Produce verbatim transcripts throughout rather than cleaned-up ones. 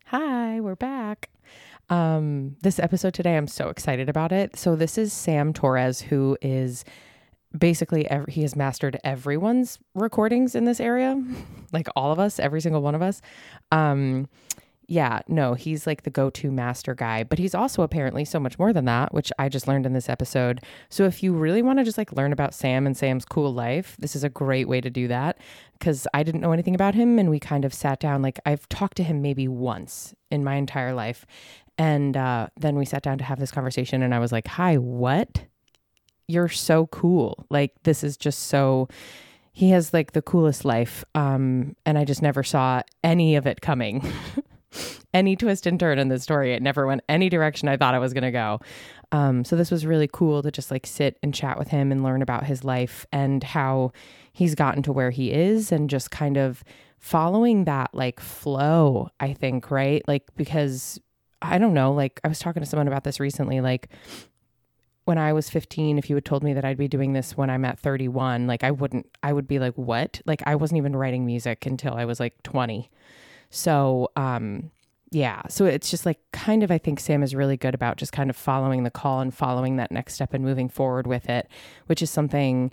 Hi, we're back. Um, this episode today, I'm so excited about it. So this is Sam Torres, who is basically, every, he has mastered everyone's recordings in this area, like all of us, every single one of us. Um, yeah, no, he's like the go-to master guy, but he's also apparently so much more than that, which I just learned in this episode. So if you really want to just like learn about Sam and Sam's cool life, this is a great way to do that, because I didn't know anything about him, and we kind of sat down. Like, I've talked to him maybe once in my entire life, and uh, then we sat down to have this conversation, and I was like, hi, what? You're so cool. Like, this is just so... He has like the coolest life, um, and I just never saw any of it coming. Any twist and turn in the story. It never went any direction I thought it was going to go. Um, so this was really cool to just like sit and chat with him and learn about his life and how he's gotten to where he is, and just kind of following that like flow, I think, right? Like, because I don't know, like I was talking to someone about this recently, like when I was fifteen, if you had told me that I'd be doing this when I'm at thirty-one, like I wouldn't, I would be like, what? Like I wasn't even writing music until I was like twenty. So, um, yeah, so it's just like kind of, I think Sam is really good about just kind of following the call and following that next step and moving forward with it, which is something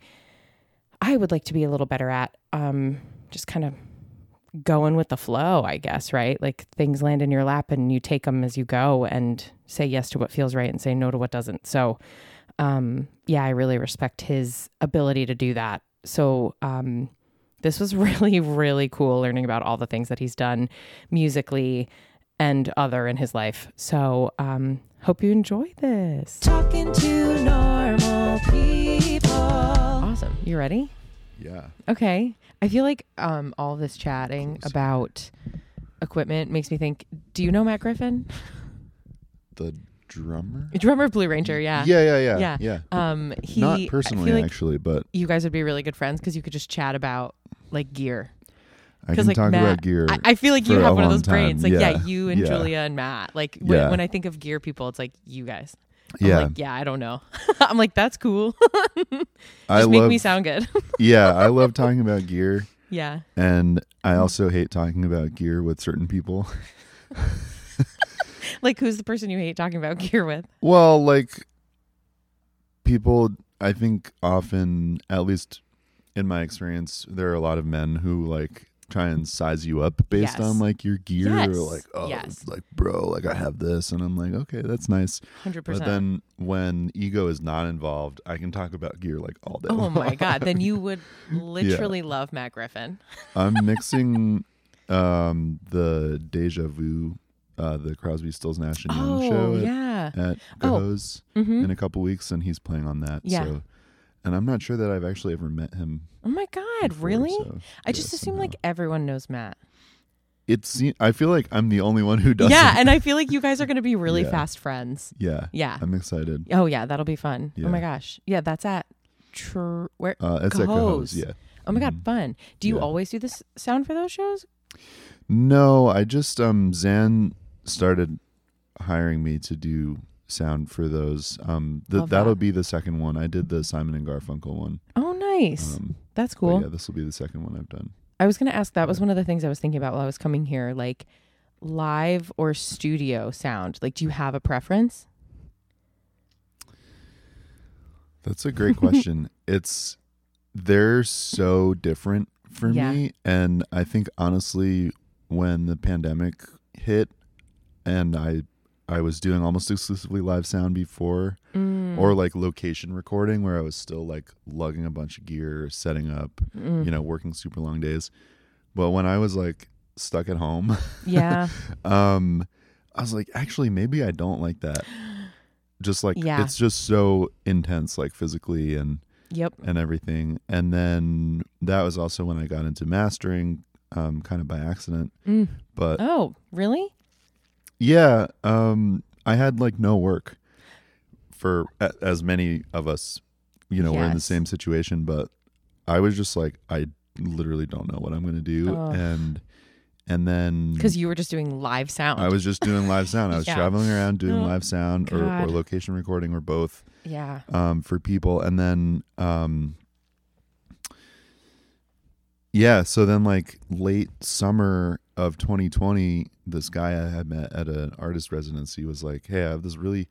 I would like to be a little better at. Um, just kind of going with the flow, I guess, right? Like things land in your lap and you take them as you go and say yes to what feels right and say no to what doesn't. So, um, yeah, I really respect his ability to do that. So, um, this was really, really cool learning about all the things that he's done musically and other in his life. So um, hope you enjoy this. Talking to normal people. Awesome. You ready? Yeah. Okay. I feel like um, all this chatting about equipment makes me think, do you know Matt Griffin? The drummer? Drummer of Blue Ranger, yeah. Yeah, yeah, yeah. Yeah. yeah. Um, he, Not I personally, feel like actually, but... You guys would be really good friends because you could just chat about like gear. I can like talk Matt, about gear. I, I feel like you have one of those time. brains. Like, yeah, yeah, you and yeah. Julia and Matt. Like, when, yeah. when I think of gear people, it's like you guys. I'm yeah. like, yeah, I don't know. I'm like, that's cool. Just I make love, me sound good. yeah, I love talking about gear. Yeah. And I also hate talking about gear with certain people. Like, who's the person you hate talking about gear with? Well, like, people, I think often, at least in my experience, there are a lot of men who, like, try and size you up based Yes. on like your gear. Yes. Or like, oh, Yes. like, bro, like I have this, and I'm like, okay, that's nice. one hundred percent. But then when ego is not involved, I can talk about gear like all day. Oh long. my God. Then you would literally yeah. love Matt Griffin. I'm mixing um, the Deja Vu, uh, the Crosby, Stills, Nash and Young oh, show at, yeah. at Oh. Go's Mm-hmm. in a couple weeks, and he's playing on that. Yeah. So, and I'm not sure that I've actually ever met him. Oh my God, before, really? so, I just yeah, assume somehow. like everyone knows Matt. It's. I feel like I'm the only one who doesn't. Yeah, and I feel like you guys are going to be really Yeah. fast friends. Yeah. Yeah. I'm excited. Oh yeah, that'll be fun. Yeah. Oh my gosh. Yeah, that's at tr- where Uh, it's at Cahoes. Cahoes, yeah. Oh my God, Mhm. fun. Do you Yeah. always do this sound for those shows? No, I just um Zan started hiring me to do sound for those. Um, th- Love that'll that. be the second one. I did the Simon and Garfunkel one. Oh, nice. Um, That's but cool. yeah, this will be the second one I've done. I was going to ask, that was Yeah. one of the things I was thinking about while I was coming here, like live or studio sound. Like, do you have a preference? That's a great question. It's they're so different for Yeah. me, and I think honestly, when the pandemic hit, and I I was doing almost exclusively live sound before, Mm. or like location recording where I was still like lugging a bunch of gear, setting up, Mm. you know, working super long days. But when I was like stuck at home, Yeah. um, I was like, actually, maybe I don't like that. Just like, Yeah. it's just so intense, like physically and, Yep. and everything. And then that was also when I got into mastering, um, kind of by accident. Mm. But Oh, really? yeah, um, I had like no work for a- as many of us, you know, we're in the Yes. same situation, but I was just like, I literally don't know what I'm going to do. Oh. And, and then Because you were just doing live sound. I was just doing live sound. I was Yeah. traveling around doing Oh, live sound or, or God. location recording or both, Yeah. um, for people. And then, um, yeah, so then like late summer of twenty twenty, this guy I had met at an artist residency was like, hey, I have this really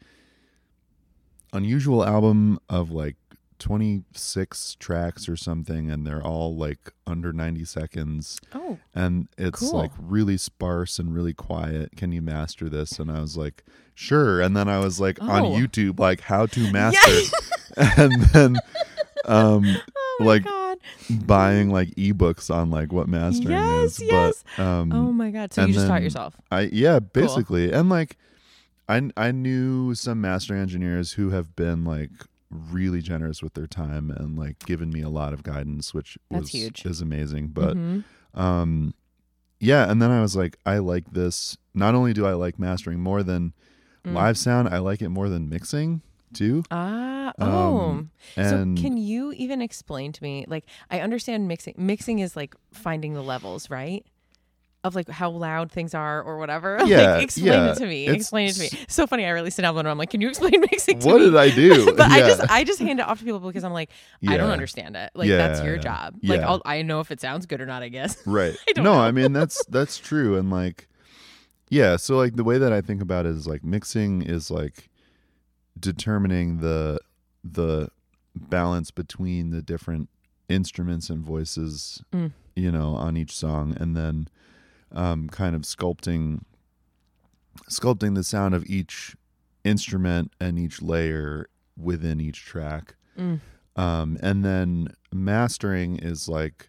unusual album of like twenty-six tracks or something, and they're all like under ninety seconds. Oh, and it's cool. like really sparse and really quiet. Can you master this? And I was like, sure. And then I was like Oh. on YouTube, like how to master, Yeah. and then um Oh my like God. buying like ebooks on like what mastering Yes, is. yes. But um Oh my God. So and you just taught then yourself. I yeah, basically. And like I I knew some mastering engineers who have been like really generous with their time and like given me a lot of guidance, which That's was huge. is amazing. But Mhm. um yeah, and then I was like, I like this. Not only do I like mastering more than Mm. live sound, I like it more than mixing too. Ah, oh. Um, and so can you even explain to me, like, I understand mixing. Mixing is like finding the levels, right? Of like how loud things are or whatever. Yeah, like, explain yeah. it to me. It's Explain it to me. So funny. I released an album and I'm like, can you explain mixing to what me? did I do? but I Yeah. just I just hand it off to people because I'm like, I don't Yeah. understand it. Like that's your Yeah. job. Like Yeah. I'll, I know if it sounds good or not, I guess. Right. I don't no, know. I mean that's that's true. And like yeah, so like the way that I think about it is like mixing is like determining the the balance between the different instruments and voices, Mm. you know, on each song, and then um kind of sculpting sculpting the sound of each instrument and each layer within each track. Mm. Um, and then mastering is like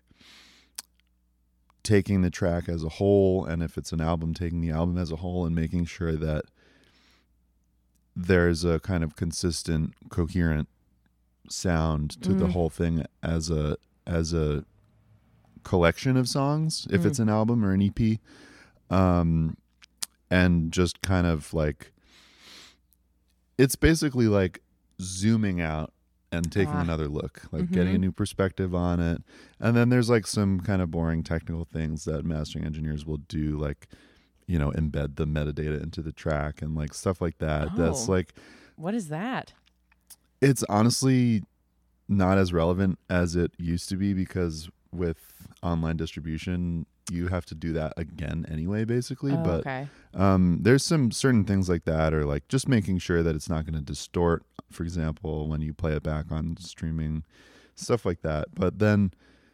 taking the track as a whole, and if it's an album, taking the album as a whole and making sure that there's a kind of consistent, coherent sound to the Mm. whole thing as a as a collection of songs, if Mm. it's an album or an E P. Um, and just kind of like it's basically like zooming out and taking Ah. another look, like getting a Mhm. new perspective on it. And then there's like some kind of boring technical things that mastering engineers will do, like, you know, embed the metadata into the track and like stuff like that. That's Oh. like, What is that? it's honestly not as relevant as it used to be, because with online distribution, you have to do that again anyway, basically. Oh, but okay. um, there's some certain things like that, or like just making sure that it's not going to distort, for example, when you play it back on streaming, stuff like that. But then,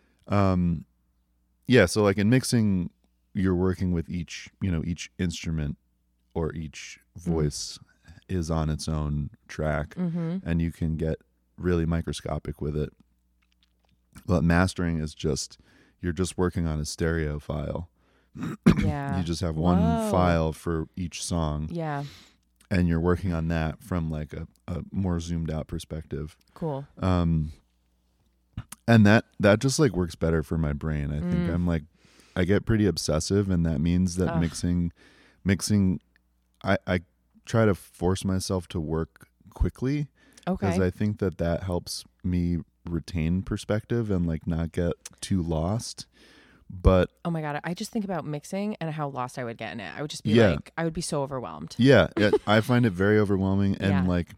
um, yeah, so like in mixing, you're working with each, you know, each instrument or each voice mm. is on its own track, Mm-hmm. and you can get really microscopic with it. But mastering is just, you're just working on a stereo file. Yeah. You just have one Whoa. file for each song, Yeah. and you're working on that from like a, a more zoomed out perspective. Cool. Um, and that, that just like works better for my brain. I think Mm. I'm like, I get pretty obsessive, and that means that Ugh. mixing, mixing, I, I try to force myself to work quickly, because Okay. I think that that helps me retain perspective and like not get too lost. But Oh my God. I just think about mixing and how lost I would get in it. I would just be Yeah. like, I would be so overwhelmed. yeah, it, I find it very overwhelming, and Yeah. like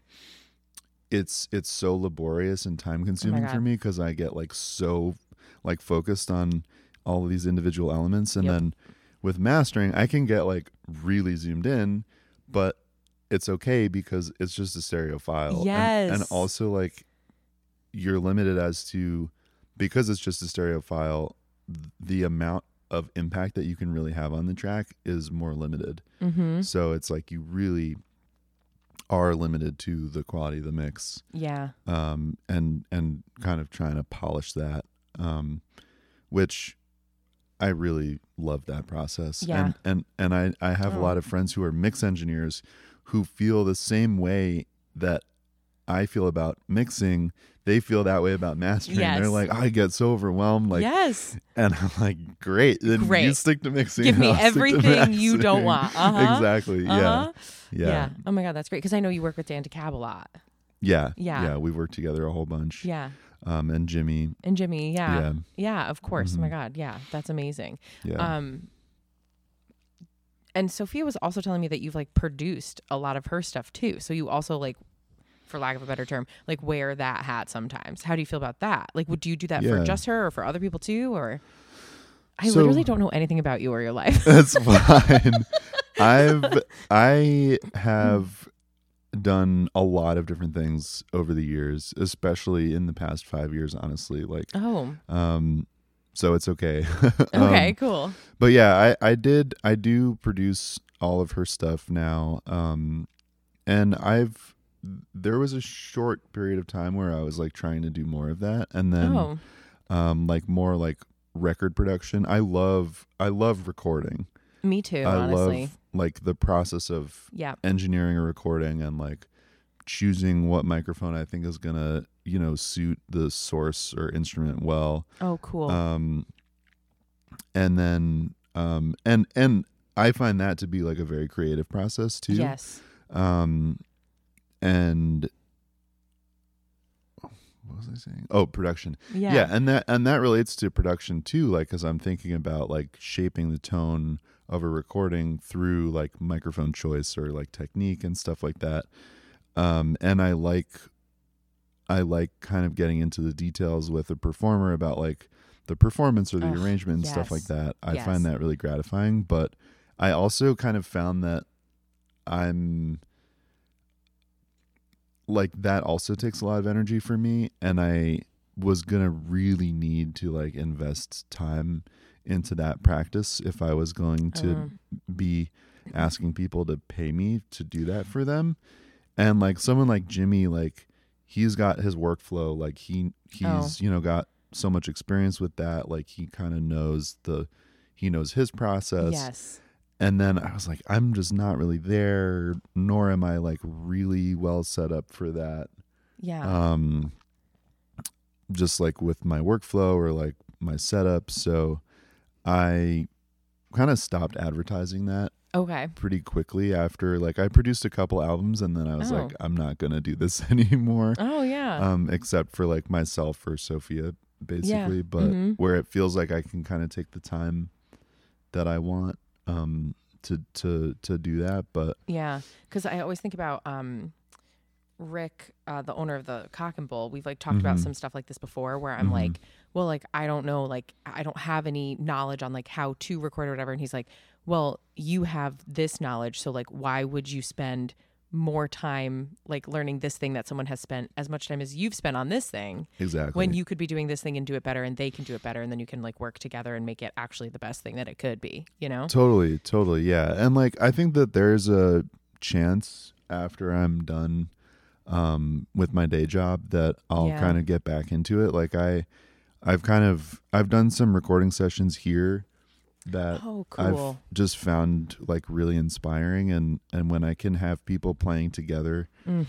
it's it's so laborious and time consuming for God. me, because I get like so like focused on all of these individual elements, and Yep. then with mastering I can get like really zoomed in, but it's okay because it's just a stereo file. And- Yes. and also like you're limited as to, because it's just a stereo file, th- the amount of impact that you can really have on the track is more limited. Mm-hmm. So it's like you really are limited to the quality of the mix, Yeah. um, and and kind of trying to polish that, um, which I really love that process. Yeah. And and and I I have Oh. a lot of friends who are mix engineers who feel the same way that I feel about mixing. They feel that way about mastering. Yes. They're like, I get so overwhelmed. Like, yes. and I'm like, great. Then you Great. stick to mixing. Give and me I'll stick to everything you don't mastering. want. Uh-huh. Exactly. Yeah. Uh-huh. Yeah. Yeah. Oh my God. That's great. Because I know you work with Dan DeCab a lot. Yeah. Yeah. Yeah. We've worked together a whole bunch. Yeah. Um, and Jimmy. And Jimmy. Yeah. Yeah. Yeah. Of course. Oh my Mhm. God. Yeah. That's amazing. Yeah. Um, and Sophia was also telling me that you've like produced a lot of her stuff too. So you also like, for lack of a better term, like wear that hat sometimes. How do you feel about that? Like, would you do that for Yeah. just her or for other people too? Or I So- literally don't know anything about you or your life. That's fine. I've I have done a lot of different things over the years, especially in the past five years, honestly. Like Oh, um so it's okay. okay, Um, cool. but yeah, I, I did I do produce all of her stuff now. Um and I've there was a short period of time where I was like trying to do more of that, and then Oh, um like more like record production. I love I love recording. me too, I honestly. love like the process of Yeah. engineering a recording and like choosing what microphone I think is gonna, you know, suit the source or instrument well. Oh, cool. Um and then um and and I find that to be like a very creative process too. Yes. Um and what was I saying? Oh, production. Yeah. Yeah, and that and that relates to production too, like cuz I'm thinking about like shaping the tone of a recording through like microphone choice or like technique and stuff like that. Um and I like I like kind of getting into the details with a performer about like the performance or the Ugh, arrangement and stuff yes. like that. I Yes. find that really gratifying, but I also kind of found that I'm like that also takes a lot of energy for me, and I was gonna really need to like invest time into that practice if I was going to Um, be asking people to pay me to do that for them. And like someone like Jimmy, like he's got his workflow, like he he's Oh. you know got so much experience with that, like he kind of knows the he knows his process. yes. And then I was like, I'm just not really there, nor am I like really well set up for that. Yeah. Um, just like with my workflow or like my setup. So I kind of stopped advertising that okay. pretty quickly after like I produced a couple albums, and then I was Oh. like, I'm not going to do this anymore. Oh, yeah. Um, except for like myself or Sophia, basically. But Mhm. where it feels like I can kind of take the time that I want um to to to do that. But Yeah, because I always think about um, Rick, uh, the owner of the Cock and Bull. We've like talked about Mhm. some stuff like this before, where I'm Mhm. like, well, like I don't know, like I don't have any knowledge on like how to record or whatever. And he's like, well, you have this knowledge, so like, why would you spend more time like learning this thing that someone has spent as much time as you've spent on this thing exactly. when you could be doing this thing and do it better, and they can do it better, and then you can like work together and make it actually the best thing that it could be, you know? Totally, totally, yeah. And like I think that there's a chance after I'm done um with my day job that I'll Yeah. kind of get back into it. Like I I've kind of I've done some recording sessions here that Oh, I've cool. just found like really inspiring, and and when I can have people playing together Mm.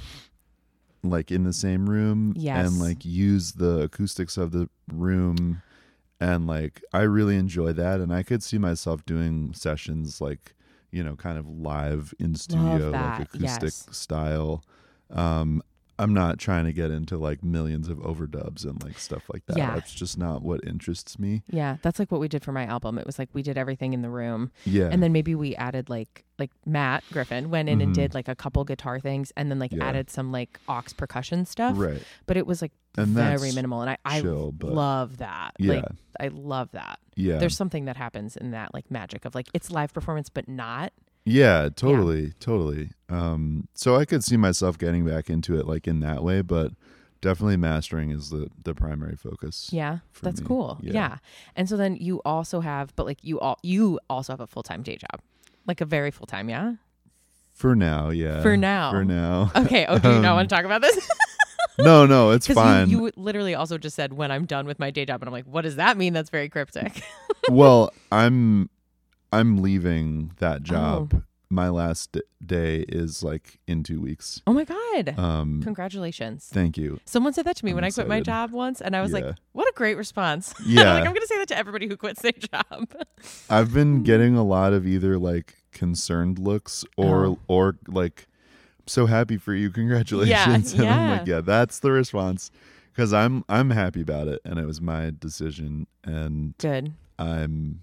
like in the same room Yes. and like use the acoustics of the room, and like I really enjoy that, and I could see myself doing sessions like, you know, kind of live in studio, that, like acoustic yes. style. um I'm not trying to get into like millions of overdubs and like stuff like that. Yeah. That's just not what interests me. Yeah, that's like what we did for my album. It was like we did everything in the room. Yeah. And then maybe we added like like Matt Griffin went in and Mhm. did like a couple guitar things, and then like Yeah. added some like aux percussion stuff. right. But it was like And very that's minimal, and I I chill, but love that. yeah. Like I love that. yeah. There's something that happens in that like magic of like it's live performance but not. Yeah, totally, totally. Um, so I could see myself getting back into it like in that way, but definitely mastering is the the primary focus. Yeah, for that's me. cool. Yeah. Yeah. And so then you also have, but like you all you also have a full time day job, like a very full time. Yeah. For now, yeah. For now. For now. Okay. Oh, do you not Um, want to talk about this? No, no, it's fine. You, you literally also just said when I'm done with my day job, and I'm like, what does that mean? That's very cryptic. Well, I'm I'm leaving that job. Oh. My last d- day is like in two weeks. Oh my god! Um, Congratulations. thank you. Someone said that to me I'm when I quit my excited. job once, and I was Yeah. like, what a great response. Yeah. like I'm gonna say that to everybody who quits their job. I've been getting a lot of either like concerned looks or Oh. or like so happy for you, congratulations. And I'm like, yeah. yeah, that's the response, because I'm I'm happy about it, and it was my decision, and Good. I'm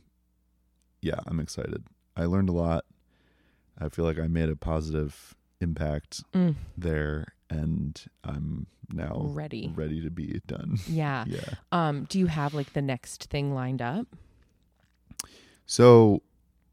yeah, I'm excited. I learned a lot. I feel like I made a positive impact Mm. there, and I'm now Ready. ready to be done. Yeah. Yeah. Um. Do you have like the next thing lined up? So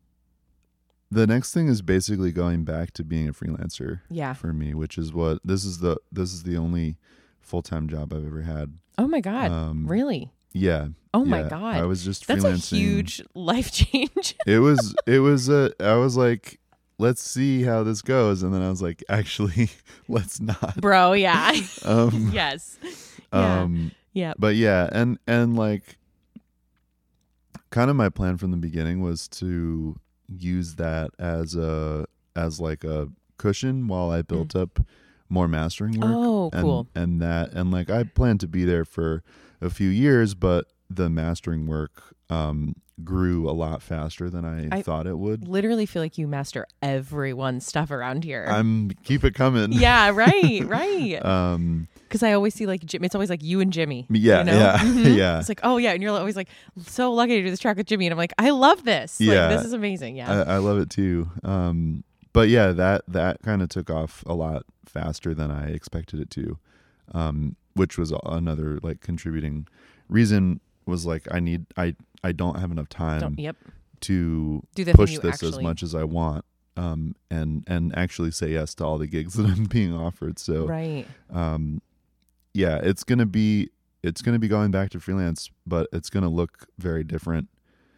the next thing is basically going back to being a freelancer Yeah. for me, which is what this is the this is the only full-time job I've ever had. Oh my God. Um, Really? Yeah. Oh my yeah. God. I was just That's freelancing. a huge life change. It was it was a I was like, let's see how this goes, and then I was like, actually, let's not. Bro, yeah. Um, Yes. Yeah. um Yeah. but yeah, and and like kind of my plan from the beginning was to use that as a as like a cushion while I built mm. up more mastering work. Oh, and, cool. And that and like I planned to be there for a few years, but the mastering work um grew a lot faster than I, I thought it would. Literally feel like you master everyone's stuff around here. I'm keep it coming. Yeah, right, right. um Because I always see like Jim, it's always like you and Jimmy. Yeah, you know? yeah, mm-hmm. yeah. It's like, oh yeah, and you're always like so lucky to do this track with Jimmy, and I'm like, I love this. Yeah, like, this is amazing. Yeah, I, I love it too. Um, but yeah, that that kind of took off a lot faster than I expected it to, um, which was another like contributing reason. Was like I need I I don't have enough time. Don't, yep. To do the push thing you this actually... as much as I want. Um, and and actually say yes to all the gigs that I'm being offered. So right. Um, yeah, it's gonna be it's gonna be going back to freelance, but it's gonna look very different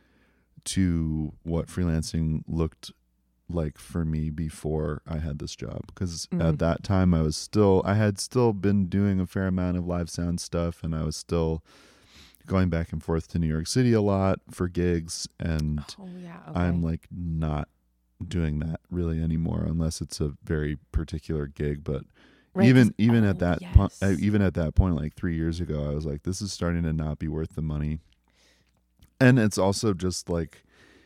to what freelancing looked like for me before I had this job. Because mm. at that time, I was still I had still been doing a fair amount of live sound stuff, and I was still going back and forth to New York City a lot for gigs, and oh, yeah, okay. I'm like not doing that really anymore unless it's a very particular gig. But right, even even oh, at that yes. point, even at that point, like three years ago, I was like, this is starting to not be worth the money. And it's also just like,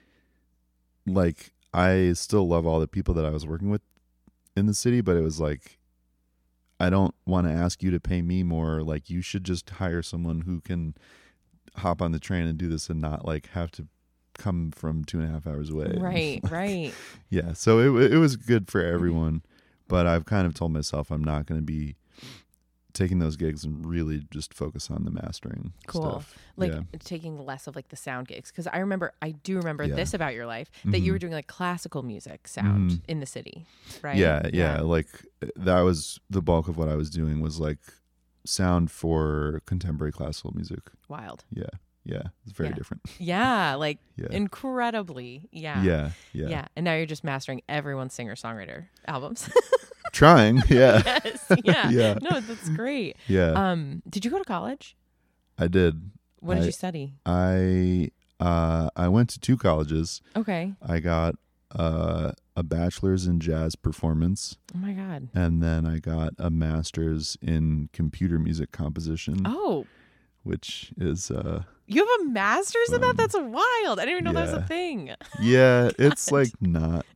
like I still love all the people that I was working with in the city, but it was like, I don't want to ask you to pay me more. Like, you should just hire someone who can hop on the train and do this and not like have to come from two and a half hours away. Right, like, right. Yeah. So it it was good for everyone, but I've kind of told myself I'm not going to be taking those gigs and really just focus on the mastering cool. stuff. Like yeah. taking less of like the sound gigs. Cause I remember, I do remember yeah. this about your life, that mm-hmm. you were doing like classical music sound mm-hmm. in the city, right? Yeah, yeah. Yeah. Like that was the bulk of what I was doing was like sound for contemporary classical music. Wild. Yeah. Yeah. It's very yeah. different. Yeah. Like yeah. incredibly. Yeah. Yeah. Yeah. Yeah. And now you're just mastering everyone's singer-songwriter albums. Trying. Yeah. Yes. Yeah. yeah. No, that's great. Yeah. Um, did you go to college? I did. What did I, you study? I uh I went to two colleges. Okay. I got uh, a bachelor's in jazz performance. Oh my God. And then I got a master's in computer music composition. Oh. Which is uh you have a master's um, in that? That's wild. I didn't even know yeah. that was a thing. Yeah, it's like not.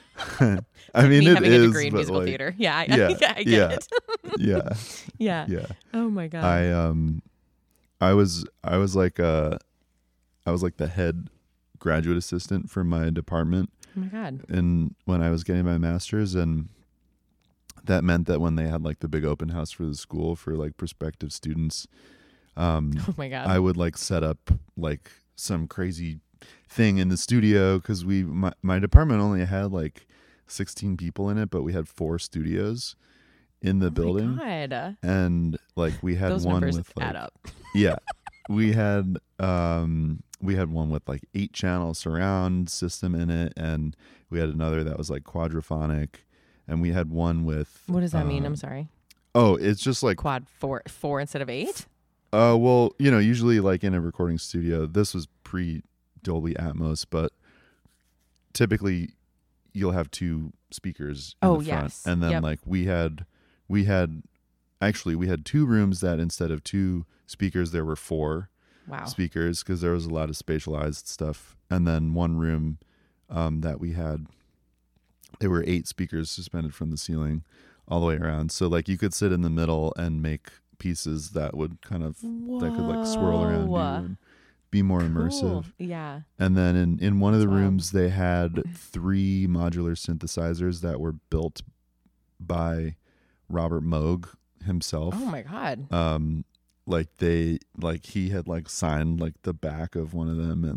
I mean, me it having is, a degree in but musical like, theater. Yeah, I, yeah, yeah, I get yeah, it. yeah, yeah, yeah. Oh my God. I um, I was I was like uh, I was like the head graduate assistant for my department. Oh my God. And when I was getting my master's, and that meant that when they had like the big open house for the school for like prospective students, um, oh my God, I would like set up like some crazy thing in the studio, because we my, my department only had like sixteen people in it, but we had four studios in the oh building. My God. And like we had Those one numbers with like add up. yeah, we had um we had one with like eight channel surround system in it, and we had another that was like quadraphonic, and we had one with what does that um, mean? I'm sorry. Oh, it's just like quad four four instead of eight. Uh, well, you know, usually like in a recording studio, this was pre Dolby Atmos, but typically you'll have two speakers in oh, the front. Yes. And then yep. like we had, we had, actually we had two rooms that instead of two speakers, there were four wow. speakers, because there was a lot of spatialized stuff. And then one room um, that we had, there were eight speakers suspended from the ceiling all the way around. So like you could sit in the middle and make pieces that would kind of Whoa. that could like swirl around you and be more cool. immersive. Yeah. And then in in one of the That's rooms wild. They had three modular synthesizers that were built by Robert Moog himself. Oh my God. Um like they like he had like signed like the back of one of them, and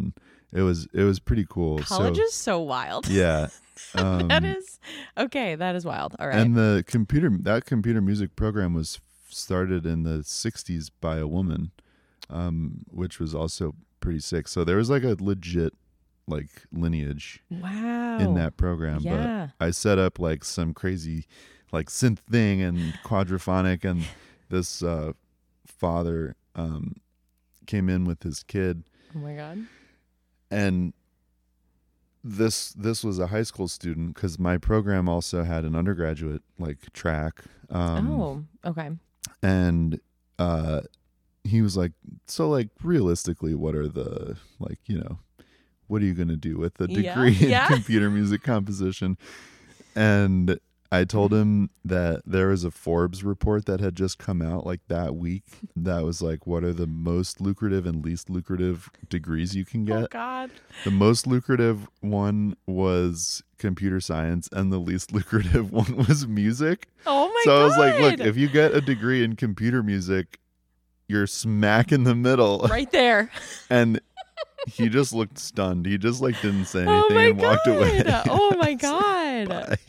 it was it was pretty cool. College so, is so wild. Yeah. Um, that is okay. That is wild. All right. And the computer that computer music program was started in the sixties by a woman, um, which was also pretty sick. So there was like a legit like lineage wow. in that program. Yeah. But I set up like some crazy like synth thing and quadraphonic, and this uh, father um, came in with his kid. Oh my God. And this this was a high school student, because my program also had an undergraduate like track. Um, oh, okay. And uh, he was like, so like realistically, what are the like, you know, what are you going to do with the degree yeah. in yeah. computer music composition? And I told him that there was a Forbes report that had just come out like that week that was like, what are the most lucrative and least lucrative degrees you can get? Oh God. The most lucrative one was computer science, and the least lucrative one was music. Oh my so God. So I was like, look, if you get a degree in computer music, you're smack in the middle. Right there. And he just looked stunned. He just like didn't say anything oh my and God. walked away. Oh my God. Bye.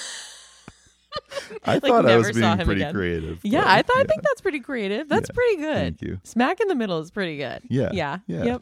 I like thought I was saw being him pretty again. creative. Yeah, but, I thought yeah. I think that's pretty creative. That's Yeah. pretty good. Thank you. Smack in the middle is pretty good. Yeah. Yeah. Yeah. Yep.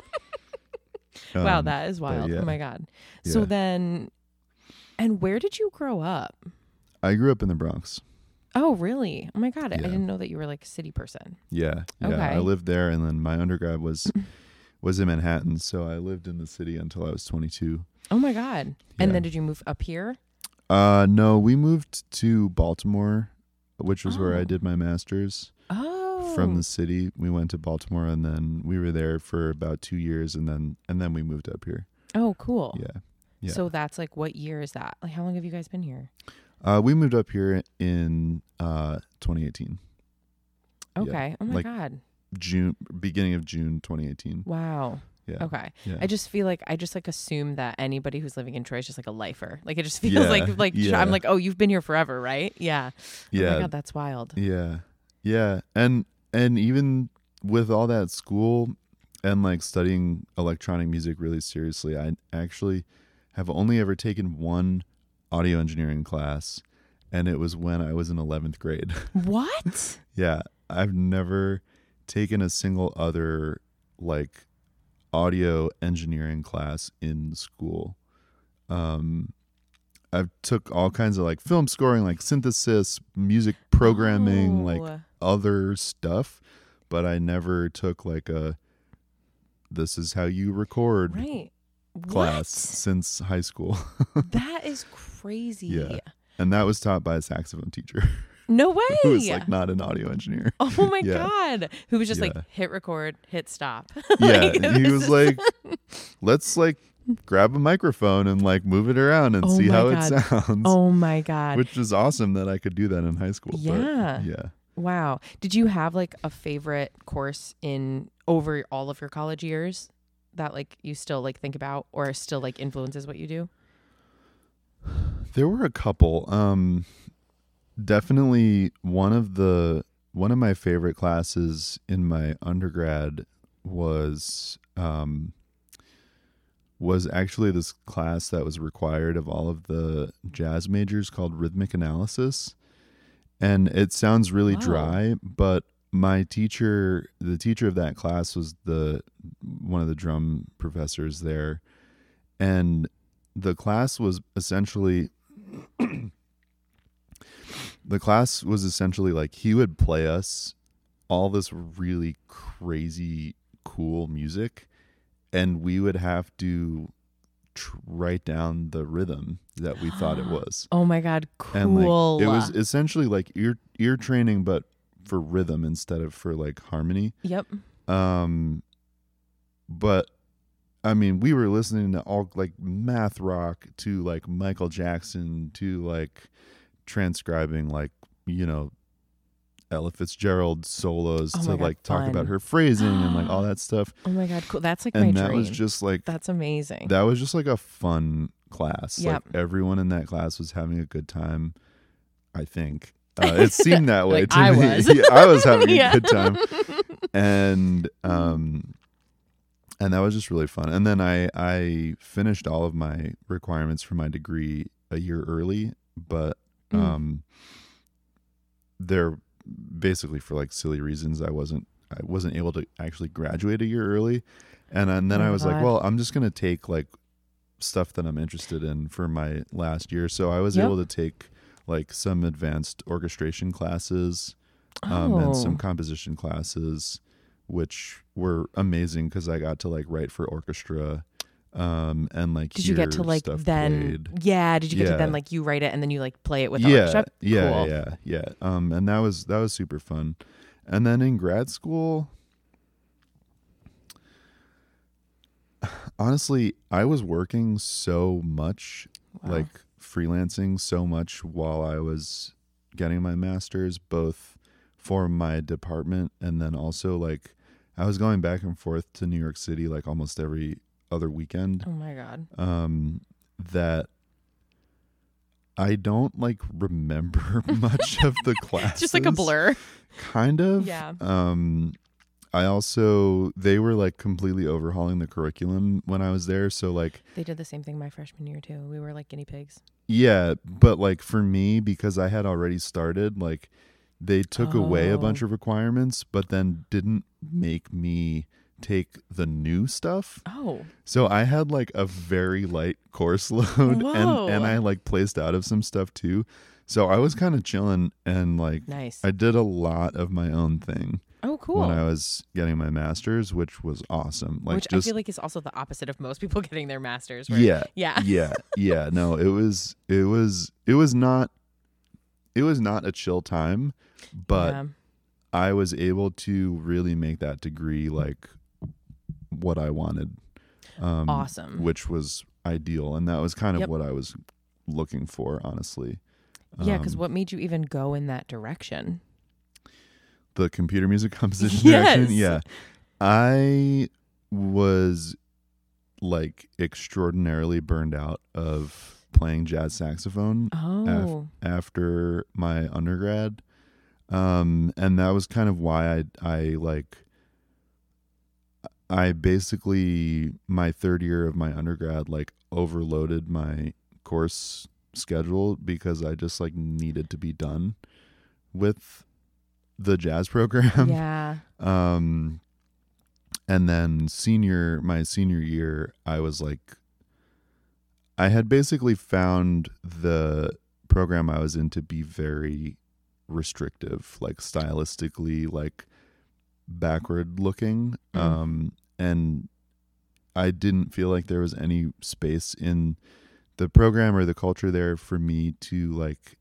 wow, Um, that is wild. yeah. Oh my God. So Yeah. then, and where did you grow up? I grew up in the Bronx. Oh, really? Oh my God. I Yeah. didn't know that you were like a city person. Yeah. Yeah. Okay. I lived there, and then my undergrad was was in Manhattan, so I lived in the city until I was twenty-two. Oh my God. And Yeah. then did you move up here? Uh no, we moved to Baltimore, which was where I Oh. did my master's. Oh. From the city, we went to Baltimore, and then we were there for about two years, and then and then we moved up here. Oh, cool. Yeah. Yeah. So that's like, what year is that? Like, how long have you guys been here? Uh, we moved up here in uh, twenty eighteen. Okay. Yeah. Oh my Like God. June, beginning of June twenty eighteen. Wow. Yeah. Okay. Yeah. I just feel like I just like assume that anybody who's living in Troy is just like a lifer. Like it just feels Yeah, like like yeah. I'm like, oh, you've been here forever, right? Yeah. Oh Yeah. my God, that's wild. Yeah. Yeah. And and even with all that school and like studying electronic music really seriously, I actually have only ever taken one audio engineering class, and it was when I was in eleventh grade. What? Yeah. I've never taken a single other like audio engineering class in school. Um, I've took all kinds of like film scoring, like synthesis, music programming, like Oh. other stuff, but I never took like a this is how you record Right. class What? since high school. That is crazy. Yeah. And that was taught by a saxophone teacher No way. who was like not an audio engineer. Oh my Yeah. God. Who was just like, Yeah. hit record, hit stop. Yeah, Like, and he this was is- like, let's like grab a microphone and like move it around and Oh see my how God. it sounds. Oh my God. Which is awesome that I could do that in high school. but Yeah. yeah. Wow. Did you have like a favorite course in over all of your college years that like you still like think about or still like influences what you do? There were a couple. Um, definitely one of the one of my favorite classes in my undergrad was um, was actually this class that was required of all of the jazz majors called rhythmic analysis. And it sounds really Wow. dry, but my teacher, the teacher of that class was the one of the drum professors there. And the class was essentially the class was essentially like he would play us all this really crazy cool music, and we would have to tr- write down the rhythm that we thought it was. Oh my God. Cool. And like it was essentially like ear ear training, but for rhythm instead of for like harmony. Yep. Um, but I mean, we were listening to all like math rock to like Michael Jackson to like transcribing like, you know, Ella Fitzgerald solos Oh to my God, like talk fun. about her phrasing and like all that stuff. Oh my God. Cool. That's like And my that dream. was just like That's amazing. that was just like a fun class. Yep. Like everyone in that class was having a good time, I think. Uh, it seemed that way Like, to I me. was. Yeah, I was having Yeah. a good time. And um and that was just really fun. And then I I finished all of my requirements for my degree a year early, but Mm. um, they're basically for like silly reasons. I wasn't I wasn't able to actually graduate a year early, and and then Oh I my was like, God. well, I'm just gonna take like stuff that I'm interested in for my last year. So I was Yep. able to take like some advanced orchestration classes, um, and some Oh. composition classes, which were amazing because I got to like write for orchestra, um, and like Did you get to hear like stuff then? played. Yeah. Did you get to then Yeah. like you write it and then you like play it with the Yeah, orchestra? yeah, Cool. yeah, yeah. Um, and that was that was super fun. And then in grad school, honestly, I was working so much, Wow. like freelancing so much while I was getting my master's, both for my department and then also like I was going back and forth to New York City like almost every other weekend. Oh my God. Um, that I don't like remember much of the classes. It's just like a blur. Kind of. Yeah. Um, I also, they were like completely overhauling the curriculum when I was there. So like, They did the same thing my freshman year too. We were like guinea pigs. yeah, but like for me, because I had already started, like they took away a Oh. bunch of requirements, but then didn't make me take the new stuff. Oh. So I had like a very light course load, Whoa. and and I like placed out of some stuff too. So I was kind of chilling, and like Nice. I did a lot of my own thing Oh, cool. when I was getting my master's, which was awesome. Like Which just I feel like is also the opposite of most people getting their masters. Where, yeah, Yeah. yeah, yeah. No, it was it was it was not it was not a chill time, but Yeah. I was able to really make that degree like what I wanted. Um, Awesome. Which was ideal, and that was kind of Yep. what I was looking for, honestly. Yeah, because Um, what made you even go in that direction? the computer music composition Yes. direction, yeah. I was like extraordinarily burned out of playing jazz saxophone Oh. after my undergrad, um, and that was kind of why I I like. I basically my third year of my undergrad like overloaded my course schedule because I just like needed to be done with the jazz program. Yeah. Um and then senior my senior year I was like I had basically found the program I was in to be very restrictive, like stylistically like backward looking. Mm. Um and I didn't feel like there was any space in the program or the culture there for me to like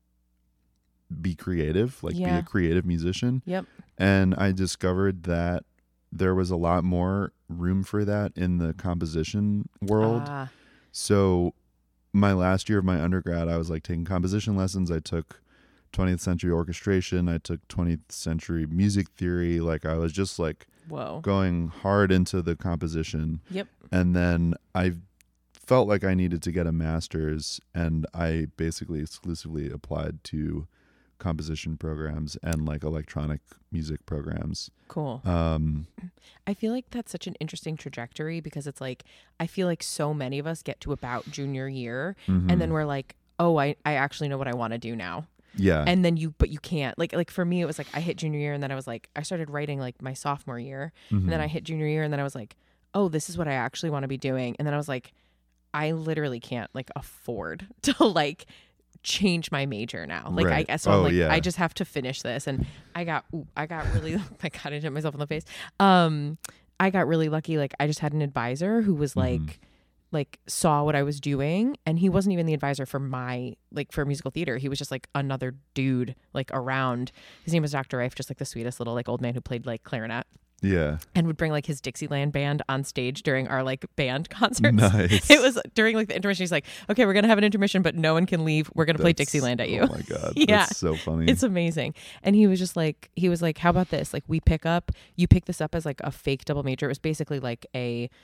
be creative, like be Yeah. a creative musician. Yep. And I discovered that there was a lot more room for that in the composition world. Ah. So my last year of my undergrad, I was like taking composition lessons. I took twentieth century orchestration. I took twentieth century music theory. Like I was just like Whoa. going hard into the composition. Yep. And then I felt like I needed to get a master's, and I basically exclusively applied to composition programs and like electronic music programs. Cool. Um, I feel like that's such an interesting trajectory because it's like I feel like so many of us get to about junior year mhm. and then we're like, oh, I, I actually know what I want to do now. yeah, And then you, but you can't. Like, like for me, it was like I hit junior year and then I was like, I started writing like my sophomore year. And then I hit junior year and then I was like, oh, this is what I actually want to be doing. And then I was like, I literally can't like afford to like change my major now. Like Right. I guess so Oh, I'm like, yeah. I just have to finish this. And I got, ooh, I got really, I got to hit myself in the face. Um, I got really lucky. Like I just had an advisor who was like, Mhm. like saw what I was doing, and he wasn't even the advisor for my like for musical theater. He was just like another dude like around. His name was Doctor Rife, just like the sweetest little like old man who played like clarinet yeah, and would bring like his Dixieland band on stage during our like band concerts. nice. It was during like the intermission. He's like, okay, we're gonna have an intermission, but no one can leave. We're gonna play That's- Dixieland at you. Oh my god, Yeah. that's so funny. It's amazing. And he was just like, he was like, how about this? Like we pick up, you pick this up as like a fake double major. It was basically like a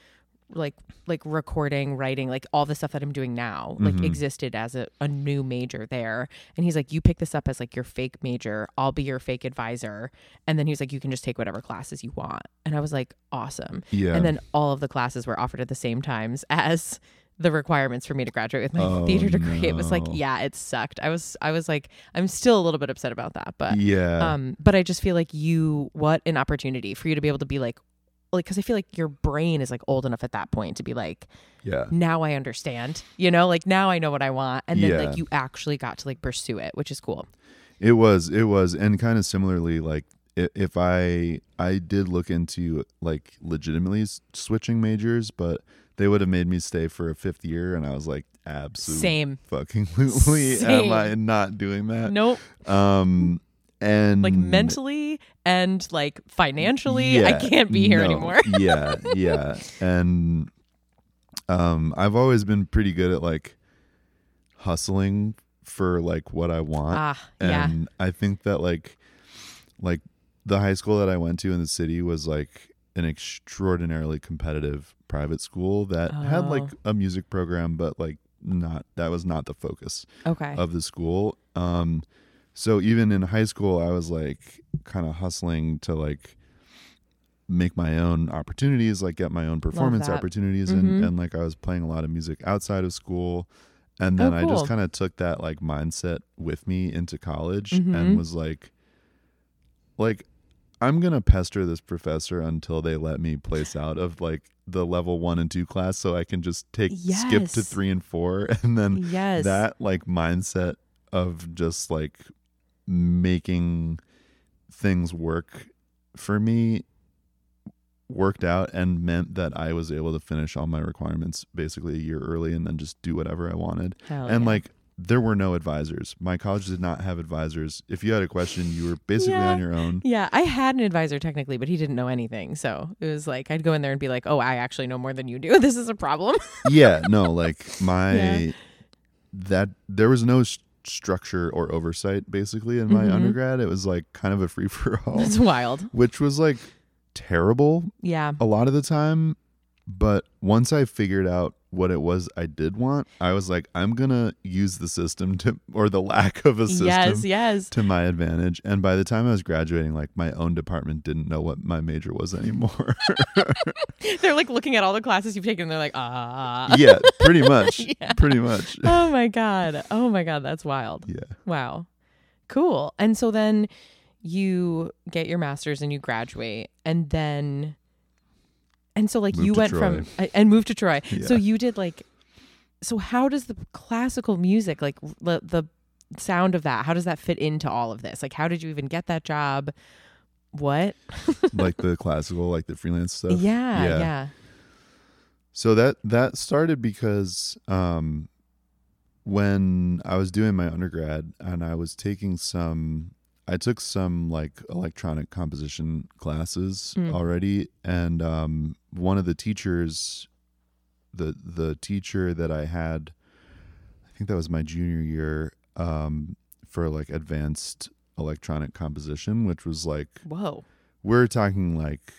like like recording, writing, like all the stuff that I'm doing now, like Mhm. existed as a, a new major there. And he's like, you pick this up as like your fake major. I'll be your fake advisor. And then he was like, you can just take whatever classes you want. And I was like, awesome. Yeah. And then all of the classes were offered at the same times as the requirements for me to graduate with my Oh, theater degree. It was like, no. yeah, it sucked. I was, I was like, I'm still a little bit upset about that, but, yeah. um, but I just feel like you, what an opportunity for you to be able to be like, like, cause I feel like your brain is like old enough at that point to be like, yeah. now I understand, you know, like now I know what I want. And then Yeah. like you actually got to like pursue it, which is cool. It was, it was, and kind of similarly, like i- if I, I did look into like legitimately s- switching majors, but they would have made me stay for a fifth year, and I was like, absolutely, Same. fucking am Same. I not doing that? Nope. Um, and Like mentally and like financially, I yeah, can't be here no, anymore. yeah, yeah, and um, I've always been pretty good at like hustling for like what I want. Ah, yeah. And I think that like like the high school that I went to in the city was like an extraordinarily competitive private school that had like Oh. a music program, but like not that was not the focus Okay. of the school. Um so even in high school I was like kind of hustling to like make my own opportunities, like get my own performance that. opportunities, Mhm. and, and like I was playing a lot of music outside of school. And then Oh, I just cool. kind of took that like mindset with me into college Mhm. and was like, like, I'm going to pester this professor until they let me place out of like the level one and two class so I can just take skip to Yes. three and four. And then Yes. that like mindset of just like making things work for me worked out and meant that I was able to finish all my requirements basically a year early and then just do whatever I wanted. Hell And yeah. like there were no advisors. My college did not have advisors. If you had a question, you were basically Yeah. on your own. Yeah, I had an advisor technically, but he didn't know anything. So it was like I'd go in there and be like, "Oh, I actually know more than you do. This is a problem." Yeah, no, like my Yeah. that there was no s- structure or oversight basically in my Mhm. undergrad. It was like kind of a free for all, That's wild. which was like terrible Yeah. a lot of the time. But once I figured out what it was I did want, I was like, I'm gonna use the system to, or the lack of a system, Yes, yes. to my advantage. And by the time I was graduating, like my own department didn't know what my major was anymore. They're like looking at all the classes you've taken and they're like, "Ah." Yeah, pretty much. Yeah. Pretty much. Oh my god. Oh my god, that's wild. Yeah. Wow. Cool. And so then you get your master's and you graduate and then and so like Moved you to went Troy. from and moved to Troy. So Yeah. you did like so how does the classical music like the, the sound of that how does that fit into all of this? Like how did you even get that job? What? Like the classical, like the freelance stuff. Yeah, Yeah. yeah. So that that started because um, when I was doing my undergrad and I was taking some, I took some like electronic composition classes Mm. already, and um, one of the teachers, the the teacher that I had, I think that was my junior year, um, for like advanced electronic composition, which was like Whoa. we're talking like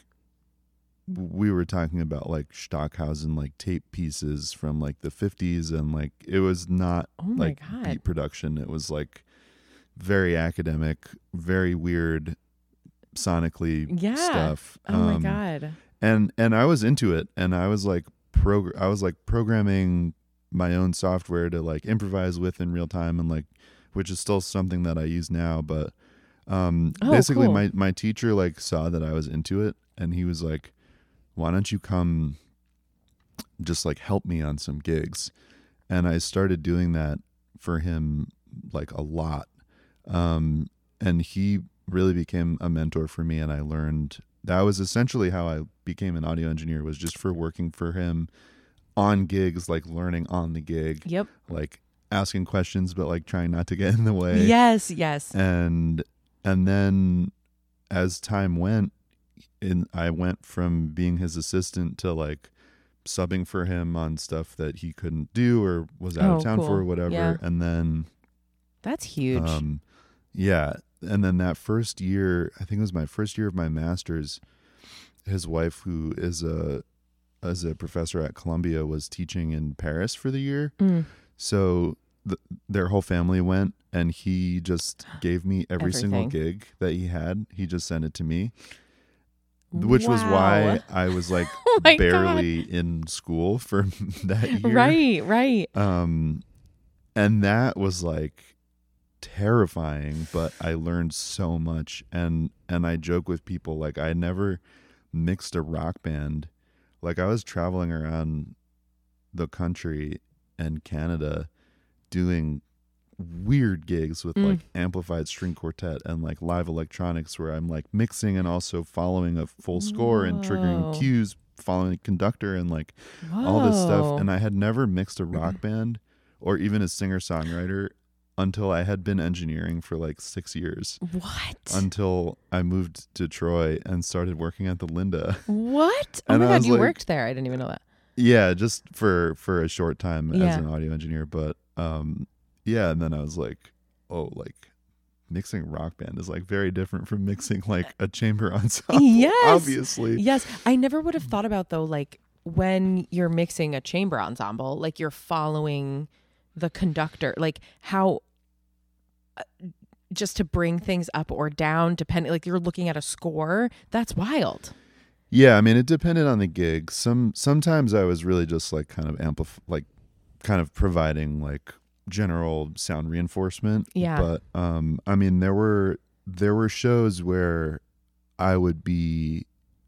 we were talking about like Stockhausen like tape pieces from like the fifties, and like it was not Oh my like god. beat production. It was like very academic, very weird sonically Yeah. stuff. Oh my Um, god. And and I was into it, and I was like prog- I was like programming my own software to like improvise with in real time, and like which is still something that I use now, but um Oh, basically cool. my my teacher like saw that I was into it, and he was like, why don't you come just like help me on some gigs? And I started doing that for him like a lot. Um, and he really became a mentor for me. And I learned that was essentially how I became an audio engineer, was just for working for him on gigs, like learning on the gig, Yep. like asking questions, but like trying not to get in the way. Yes, yes. And, and then as time went, and I went from being his assistant to like subbing for him on stuff that he couldn't do or was out Oh, of town cool. for or whatever. Yeah. And then, That's huge. um, yeah. And then that first year, I think it was my first year of my master's, his wife, who is a, as a professor at Columbia was teaching in Paris for the year. Mm. So th- their whole family went, and he just gave me every Everything. single gig that he had. He just sent it to me, which was Wow. why I was like Oh my barely in school for that year. Right, right. Um, and that was like terrifying, but I learned so much. And, and I joke with people, like I never mixed a rock band. Like I was traveling around the country and Canada doing weird gigs with Mm. like amplified string quartet and like live electronics where I'm like mixing and also following a full score and triggering Whoa. cues, following a conductor and like all this Whoa. stuff. And I had never mixed a rock band or even a singer-songwriter until I had been engineering for like six years. What? Until I moved to Troy and started working at the Linda. What? Oh And my I God, was you like- worked there. I didn't even know that. Yeah, just for for a short time as Yeah. an audio engineer. But um yeah, and then I was like, oh, like mixing rock band is like very different from mixing like a chamber ensemble. Yes. Obviously. Yes. I never would have thought about though, like when you're mixing a chamber ensemble, like you're following the conductor, like how uh, just to bring things up or down, depending, like you're looking at a score. That's wild. Yeah, I mean it depended on the gig. Some sometimes I was really just like kind of amplif like kind of providing like general sound reinforcement. Yeah. But um I mean there were there were shows where I would be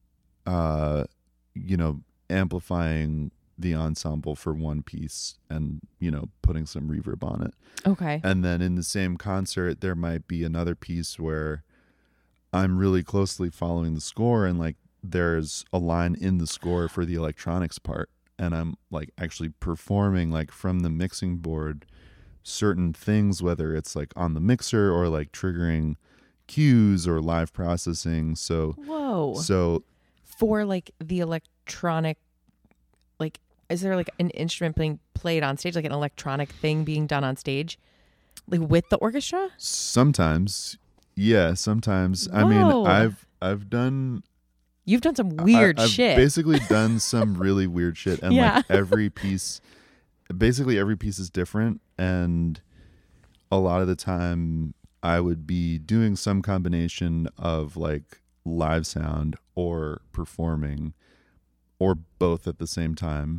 uh you know amplifying the ensemble for one piece and you know putting some reverb on it. Okay. And then in the same concert there might be another piece where I'm really closely following the score and like there's a line in the score for the electronics part and I'm like actually performing like from the mixing board certain things, whether it's like on the mixer or like triggering cues or live processing. So Whoa. so For like the electronic, like, is there like an instrument being played on stage, like an electronic thing being done on stage, like with the orchestra? sometimes yeah sometimes I Whoa. mean I've I've done You've done some weird I, I've shit. basically done some really weird shit and Yeah. like every piece basically every piece is different and a lot of the time I would be doing some combination of like live sound or performing or both at the same time.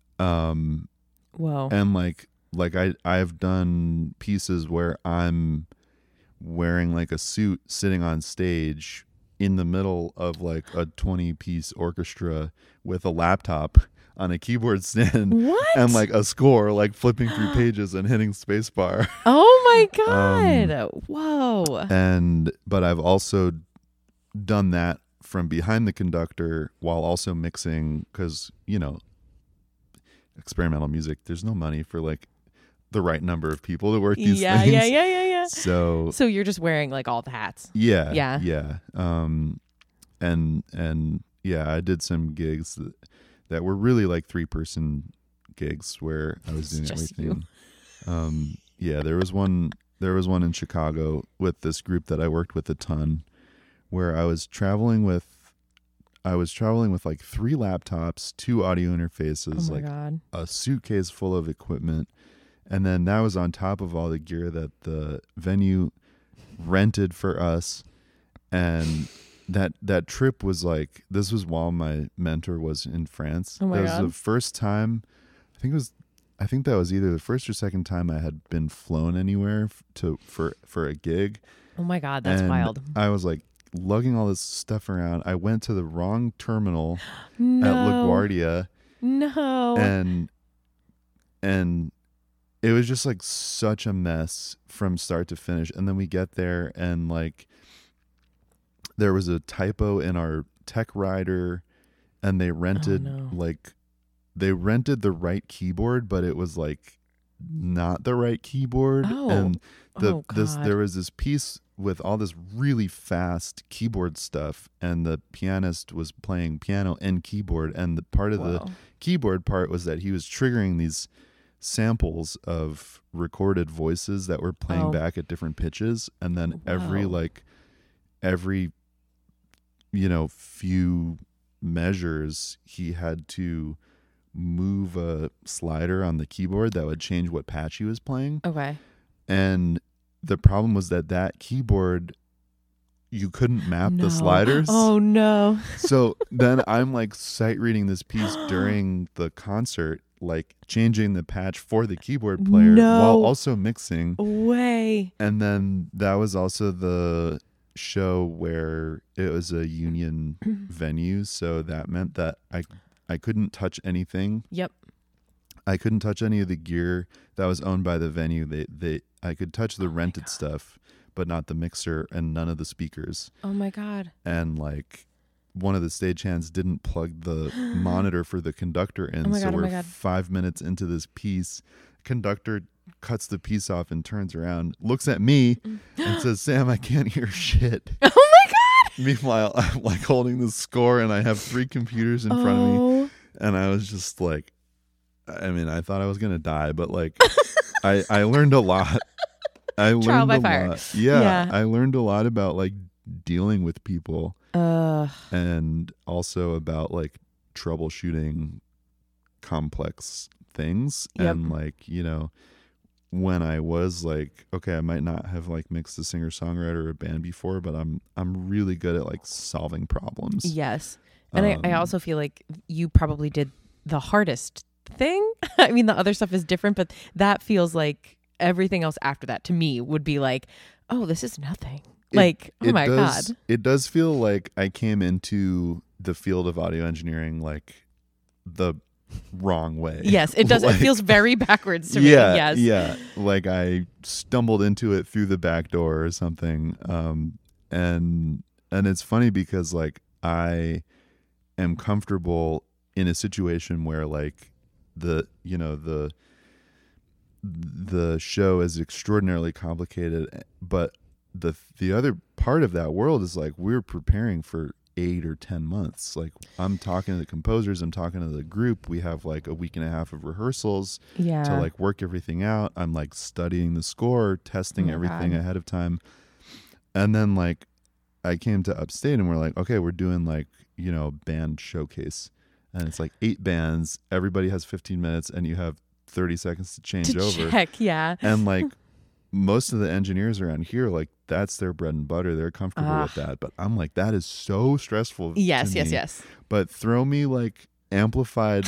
Um Whoa. and like like I I've done pieces where I'm wearing like a suit sitting on stage in the middle of like a twenty piece orchestra with a laptop on a keyboard stand What? and like a score, like flipping through pages and hitting spacebar. Oh my Um, God. Whoa. And but I've also done that from behind the conductor while also mixing because you know experimental music, there's no money for like the right number of people to work these Yeah, things. yeah, yeah, yeah, yeah. So So you're just wearing like all the hats. yeah, Yeah. yeah. Um, and and yeah, I did some gigs that, that were really like three person gigs where I was doing It's just everything. Um, yeah, there was one. There was one in Chicago with this group that I worked with a ton, where I was traveling with. I was traveling with like three laptops, two audio interfaces, Oh my like God. a suitcase full of equipment. And then that was on top of all the gear that the venue rented for us. And that that trip was like, this was while my mentor was in France. Oh my that was God. the first time, I think it was, I think that was either the first or second time I had been flown anywhere f- to for, for a gig. Oh my God. That's And wild. I was like lugging all this stuff around. I went to the wrong terminal No. at LaGuardia. No. and and it was just like such a mess from start to finish. And then we get there and like there was a typo in our tech rider and they rented no. like they rented the right keyboard, but it was like not the right keyboard. Oh. And the Oh, this God. there was this piece with all this really fast keyboard stuff and the pianist was playing piano and keyboard, and the part of the Whoa. keyboard part was that he was triggering these samples of recorded voices that were playing Oh. back at different pitches, and then every Wow. like every you know few measures, he had to move a slider on the keyboard that would change what patch he was playing. Okay. And the problem was that that keyboard, you couldn't map no. the sliders. Oh no. So then I'm like sight reading this piece during the concert, like changing the patch for the keyboard player no while also mixing. way. And then that was also the show where it was a union venue, so that meant that I I couldn't touch anything. Yep. I couldn't touch any of the gear that was owned by the venue. They they I could touch the oh rented stuff, but not the mixer and none of the speakers. Oh my God. And like one of the stagehands didn't plug the monitor for the conductor in. Oh my so God, oh we're my God. five minutes into this piece. Conductor cuts the piece off and turns around, looks at me and says, "Sam, I can't hear shit." Oh my God. Meanwhile, I'm like holding the score and I have three computers in front of me. Oh. And I was just like, I mean, I thought I was going to die, but like I, I learned a lot. I learned Trial by a fire. lot. Yeah, Yeah. I learned a lot about like dealing with people. Uh, And also about like troubleshooting complex things. Yep. And like, you know, when I was like, okay, I might not have like mixed a singer songwriter or a band before, but I'm I'm really good at like solving problems. yes. And Um, I, I also feel like you probably did the hardest thing. I mean, the other stuff is different, but that feels like everything else after that to me would be like, oh, this is nothing. It- like, oh it my does, God. It does feel like I came into the field of audio engineering like the wrong way. Yes, it does. Like- it feels very backwards to me. Yeah, Yes. yeah. Like I stumbled into it through the back door or something. Um, and and it's funny because like I am comfortable in a situation where like the you know the the show is extraordinarily complicated, but the the other part of that world is like we're preparing for eight or ten months. Like I'm talking to the composers, I'm talking to the group. We have like a week and a half of rehearsals Yeah. to like work everything out. I'm like studying the score, testing Oh my everything God. ahead of time. And then like I came to Upstate and we're like, okay, we're doing like, you know, band showcase. And it's like eight bands, everybody has fifteen minutes and you have thirty seconds to change to over. check. Yeah. And like most of the engineers around here, like that's their bread and butter. They're comfortable Ah. with that. But I'm like, that is so stressful. Yes. to Yes. me. Yes. But throw me like amplified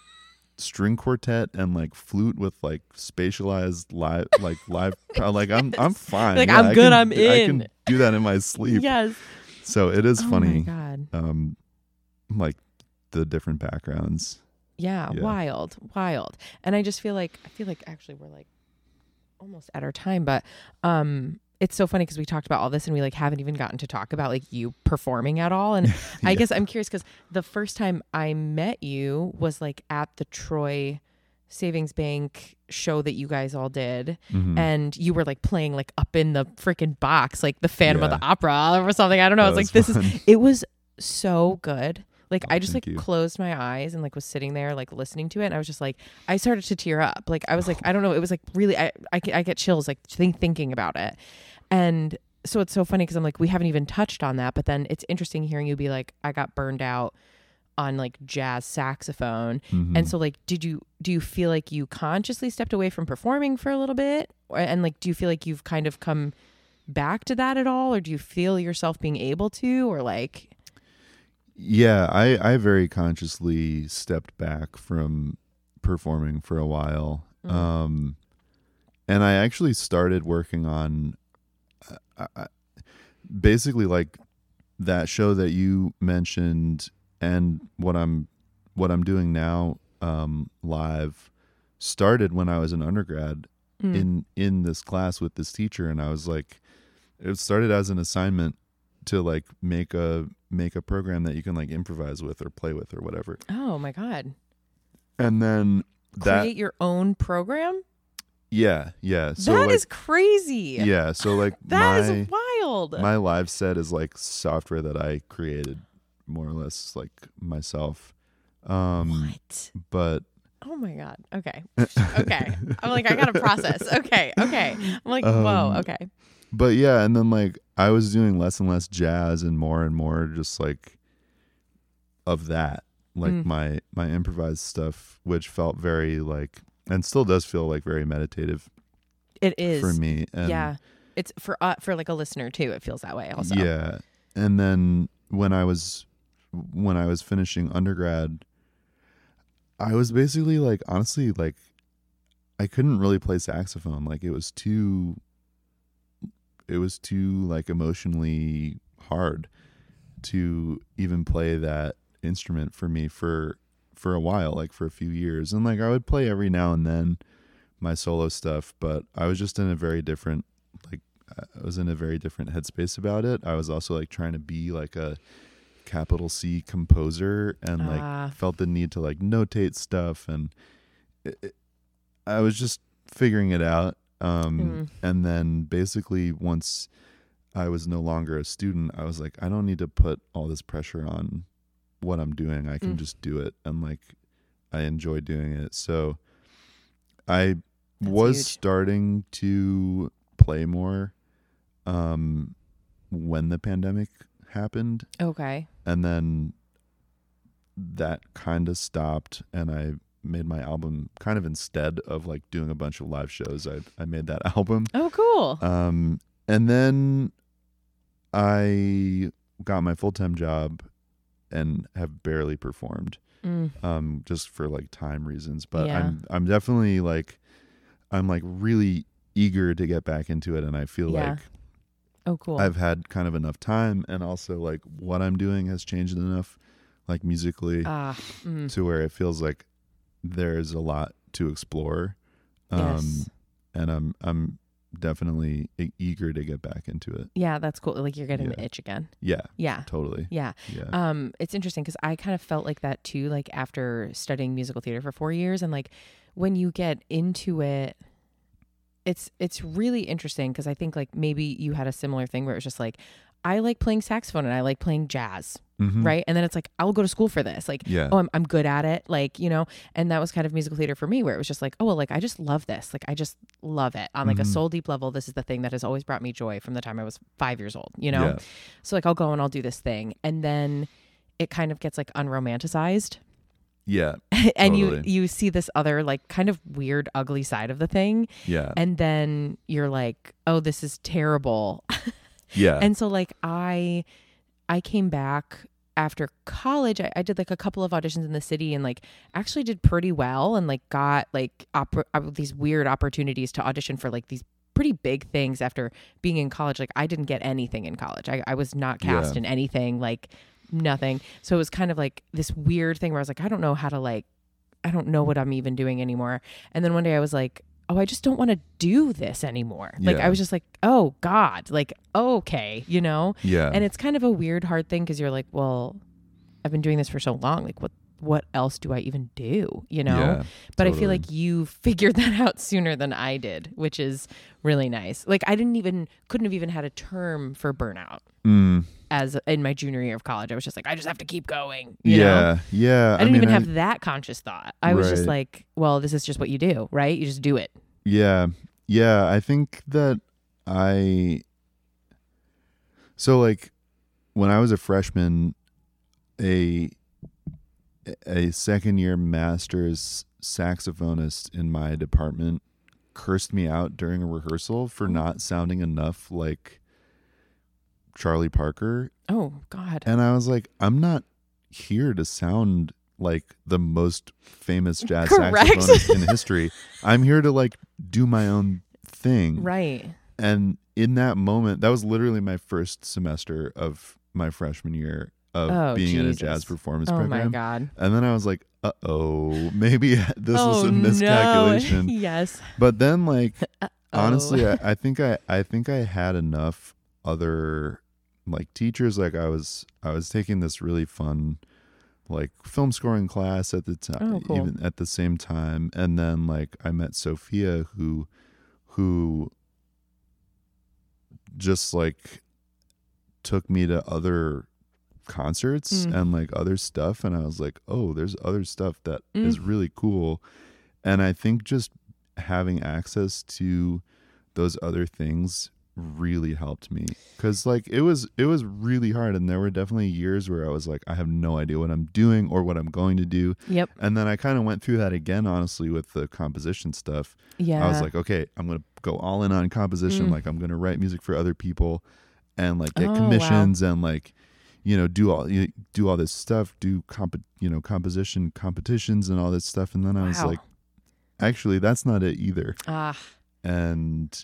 string quartet and like flute with like spatialized live, like live, like I'm I'm fine. Like, Yeah, I'm I good, can- I'm I in. can do that in my sleep. Yes. So it is Oh funny. my God. Um, like the different backgrounds. Yeah, Yeah. wild, wild. And I just feel like I feel like actually we're like almost at our time, but um it's so funny because we talked about all this and we like haven't even gotten to talk about like you performing at all. And I Yeah. guess I'm curious because the first time I met you was like at the Troy Savings Bank show that you guys all did, Mhm. and you were like playing like up in the freaking box, like the Phantom of Yeah. the Opera or something. I don't know. I That was like, was this fun. is. It was so good. Like Oh, I just like thank you. closed my eyes and like was sitting there like listening to it, and I was just like, I started to tear up. Like I was like, I don't know. It was like really, I I, I get chills like think, thinking about it, and so it's so funny because I'm like, we haven't even touched on that, but then it's interesting hearing you be like, I got burned out on like jazz saxophone. Mhm. And so like, did you, do you feel like you consciously stepped away from performing for a little bit? Or, and like, do you feel like you've kind of come back to that at all? Or do you feel yourself being able to, or like, Yeah, I, I very consciously stepped back from performing for a while. Mm. Um, and I actually started working on uh, I, basically like that show that you mentioned and what I'm what I'm doing now um, live started when I was an undergrad mm, in in this class with this teacher, and I was like, it started as an assignment to like make a make a program that you can like improvise with or play with or whatever. oh my God, And then that create your own program? yeah, yeah. So That like is crazy. yeah, so like That my is wild. my live set is like software that I created more or less like myself. Um what? but Oh my God. Okay. Okay. I'm like, I got to process. Okay. Okay. I'm like, whoa. Um, Okay. but yeah, and then like I was doing less and less jazz and more and more just like of that, like Mm. my my improvised stuff, which felt very like, and still does feel like very meditative It is. for me. And yeah. It's for uh, for like a listener too. It feels that way also. yeah. And then when I was when I was finishing undergrad, I was basically like, honestly, like I couldn't really play saxophone. Like it was too it was too like emotionally hard to even play that instrument for me for for a while, like for a few years. And like I would play every now and then my solo stuff, but I was just in a very different like I was in a very different headspace about it. I was also like trying to be like a capital C composer and like Ah. felt the need to like notate stuff, and it, it, I was just figuring it out. Um, Mm. and then basically once I was no longer a student, I was like, I don't need to put all this pressure on what I'm doing. I can Mm. just do it. And like, I enjoy doing it. So I That's was huge. starting to play more um, when the pandemic happened. Okay. And then that kind of stopped, and I made my album kind of instead of like doing a bunch of live shows. I I made that album. Oh, cool. Um, and then I got my full-time job and have barely performed, Mm. um, just for like time reasons. But Yeah. I'm I'm definitely like I'm like really eager to get back into it, and I feel Yeah. like Oh, cool. I've had kind of enough time, and also like what I'm doing has changed enough, like musically, Ah. Mm. to where it feels like there's a lot to explore. Um, Yes. and I'm I'm definitely e- eager to get back into it. Yeah, that's cool. Like you're getting the Yeah. itch again. Yeah, Yeah. totally. Yeah. Yeah. Um, it's interesting because I kind of felt like that too, like after studying musical theater for four years. And like when you get into it, it's it's really interesting because I think like maybe you had a similar thing where it was just like, I like playing saxophone and I like playing jazz, Mhm. right? And then it's like, I'll go to school for this. Like, Yeah. oh, I'm, I'm good at it. Like, you know, and that was kind of musical theater for me where it was just like, oh, well, like, I just love this. Like, I just love it on like a Mhm. soul deep level. This is the thing that has always brought me joy from the time I was five years old, you know? Yeah. So like, I'll go and I'll do this thing. And then it kind of gets like unromanticized. Yeah. and you, Totally. you see this other like kind of weird, ugly side of the thing. Yeah. And then you're like, oh, this is terrible. Yeah. And so like I I came back after college. I, I did like a couple of auditions in the city and like actually did pretty well and like got like oppor- uh, these weird opportunities to audition for like these pretty big things after being in college. Like I didn't get anything in college. I, I was not cast Yeah. in anything, like nothing. So it was kind of like this weird thing where I was like, I don't know how to like, I don't know what I'm even doing anymore. And then one day I was like, oh, I just don't want to do this anymore. Like Yeah. I was just like, oh God, like, okay, you know? yeah. And it's kind of a weird, hard thing because you're like, well, I've been doing this for so long. Like what, what else do I even do? You know? Yeah, But I totally. feel like you figured that out sooner than I did, which is really nice. Like I didn't even, couldn't have even had a term for burnout Mm, as in my junior year of college. I was just like, I just have to keep going. You know? yeah. Yeah. I didn't mean, even I- have that conscious thought. I was just Right. like, well, this is just what you do, right? You just do it. Yeah. Yeah. I think that I, so like when I was a freshman, a, a second year master's saxophonist in my department cursed me out during a rehearsal for not sounding enough like Charlie Parker. Oh God. And I was like, I'm not here to sound like the most famous jazz Correct. saxophonist in history. I'm here to like do my own thing. Right. And in that moment, that was literally my first semester of my freshman year of Oh, being in a Jesus. jazz performance Oh program. my God. And then I was like, uh oh, maybe this oh was a no. miscalculation. Yes. But then like Oh. honestly, I, I think I, I think I had enough other like teachers. Like I was I was taking this really fun like film scoring class at the time, Oh, cool. even at the same time. And then like I met Sophia who who just like took me to other concerts Mm. and like other stuff, and I was like, oh, there's other stuff that Mm. is really cool. And I think just having access to those other things really helped me, because like it was it was really hard, and there were definitely years where I was like, I have no idea what I'm doing or what I'm going to do. Yep. And then I kind of went through that again, honestly, with the composition stuff. Yeah. I was like, okay, I'm gonna go all in on composition. Mm. Like I'm gonna write music for other people and like get Oh, commissions and like, you know, do all you do all this stuff, do comp you know composition competitions and all this stuff. And then I was Wow. like, actually, that's not it either. Ah. And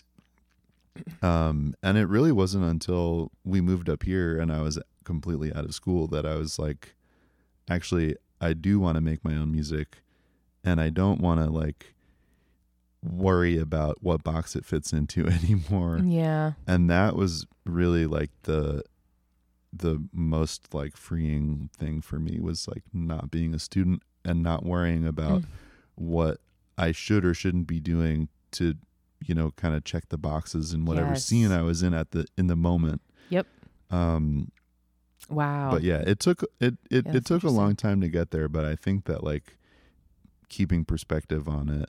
um and it really wasn't until we moved up here and I was completely out of school that I was like, actually, I do want to make my own music, and I don't want to like worry about what box it fits into anymore. Yeah. And that was really like the the most like freeing thing for me, was like not being a student and not worrying about Mm. what I should or shouldn't be doing to, you know, kind of check the boxes in whatever Yes. scene I was in at the in the moment. Yep. Um Wow. but yeah, it took it it, Yeah, it that's took a long interesting. time to get there, but I think that like keeping perspective on it,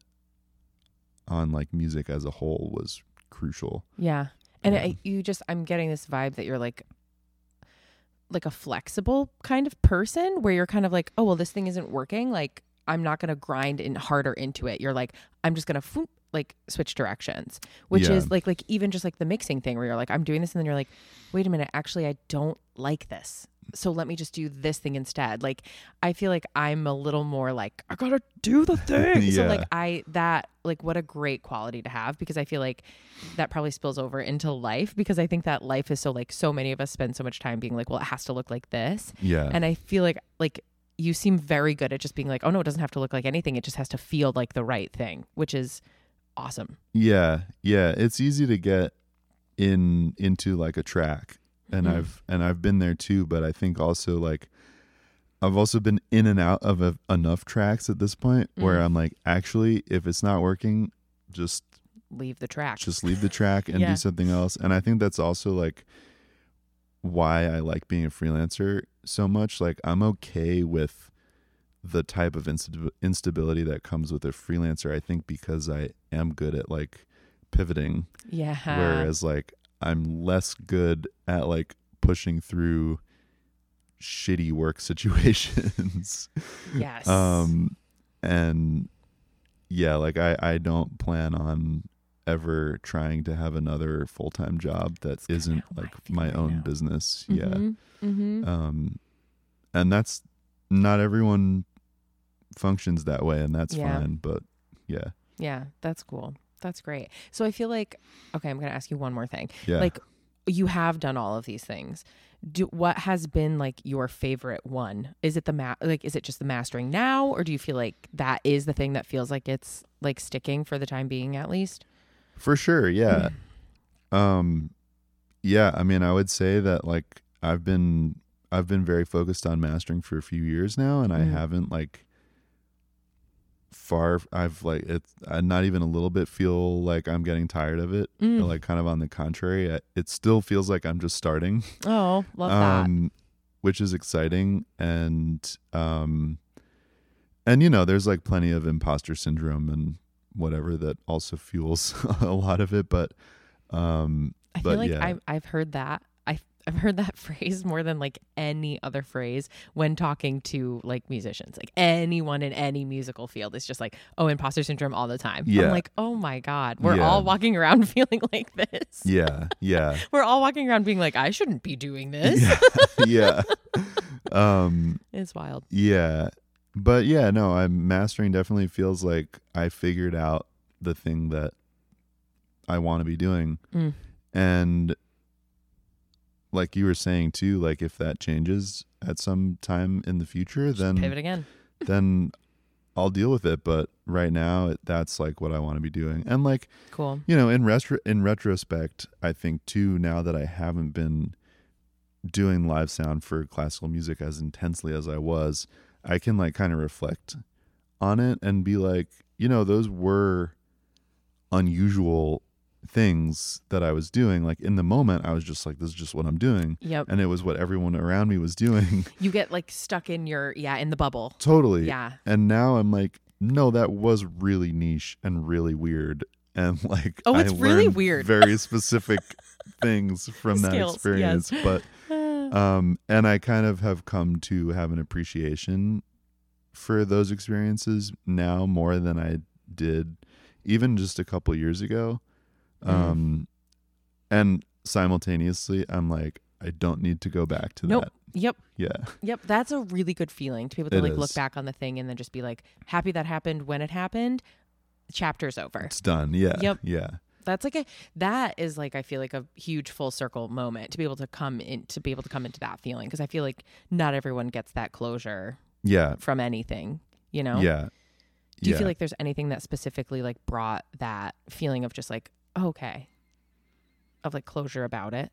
on like music as a whole, was crucial. Yeah. And Um, I, you just, I'm getting this vibe that you're like, like a flexible kind of person where you're kind of like, oh, well, this thing isn't working. Like, I'm not going to grind in harder into it. You're like, I'm just going to like switch directions, which Yeah. is like, like even just like the mixing thing where you're like, I'm doing this. And then you're like, wait a minute, actually, I don't like this. So let me just do this thing instead. Like, I feel like I'm a little more like, I gotta do the thing. So Yeah. like I, that, like what a great quality to have, because I feel like that probably spills over into life, because I think that life is so like, so many of us spend so much time being like, well, it has to look like this. Yeah. And I feel like, like you seem very good at just being like, oh no, it doesn't have to look like anything. It just has to feel like the right thing, which is awesome. Yeah, yeah, it's easy to get in into like a track, and Mm. I've and I've been there too. But I think also like I've also been in and out of a, enough tracks at this point where Mm. I'm like, actually, if it's not working, just Leave the track. just leave the track and Yeah. do something else. And I think that's also like why I like being a freelancer so much. Like I'm okay with the type of insta- instability that comes with a freelancer, I think, because I am good at like pivoting, Yeah. whereas like I'm less good at like pushing through shitty work situations. Yes. um and yeah, like I I don't plan on ever trying to have another full-time job that kinda isn't how I like feel my right own now. business. Yeah. Mm-hmm. Um and that's not everyone functions that way, and that's Yeah. fine, but yeah. Yeah, that's cool. That's great. So I feel like, okay, I'm going to ask you one more thing. Yeah. Like, you have done all of these things. Do what has been like your favorite one? Is it the ma- like is it just the mastering now, or do you feel like that is the thing that feels like it's like sticking for the time being, at least? For sure, yeah. um yeah, I mean, I would say that like I've been I've been very focused on mastering for a few years now, and I Mm. haven't like far I've like it's I not even a little bit feel like I'm getting tired of it. Mm. Like kind of on the contrary, I, it still feels like I'm just starting. Oh, love um which is exciting. And um and you know, there's like plenty of imposter syndrome and whatever that also fuels a lot of it, but um that. I but feel like yeah. I've, I've heard that. I've, I've heard that phrase more than like any other phrase when talking to like musicians. Like anyone in any musical field is just like, oh, imposter syndrome all the time. Yeah. I'm like, oh my God. We're Yeah. all walking around feeling like this. yeah yeah We're all walking around being like, I shouldn't be doing this. yeah yeah um It's wild. yeah but yeah, no, I'm mastering definitely feels like I figured out the thing that I want to be doing. Mm. And like you were saying too, like if that changes at some time in the future, Just then pivot again. then I'll deal with it. But right now, it, that's like what I want to be doing. And like, Cool. you know, in retro in retrospect, I think too, now that I haven't been doing live sound for classical music as intensely as I was, I can like kind of reflect on it and be like, you know, those were unusual things that I was doing. Like in the moment, I was just like, this is just what I'm doing. Yep. And it was what everyone around me was doing. You get like stuck in your, yeah, in the bubble. Totally. Yeah. And now I'm like, no, that was really niche and really weird. And like, Oh, it's I really learned weird. very specific things from that Skills, experience. yes. But um and I kind of have come to have an appreciation for those experiences now more than I did even just a couple years ago. Mm. Um and simultaneously I'm like, I don't need to go back to Nope. that. Yep. Yeah. Yep. That's a really good feeling to be able to It like is. look back on the thing and then just be like happy that happened when it happened. Chapter's over. It's done. Yeah. Yep. Yeah. That's like a that is like I feel like a huge full circle moment to be able to come in to be able to come into that feeling, because I feel like not everyone gets that closure Yeah. from anything, you know? Yeah. Do you yeah. feel like there's anything that specifically like brought that feeling of just like, oh, okay, of like closure about it?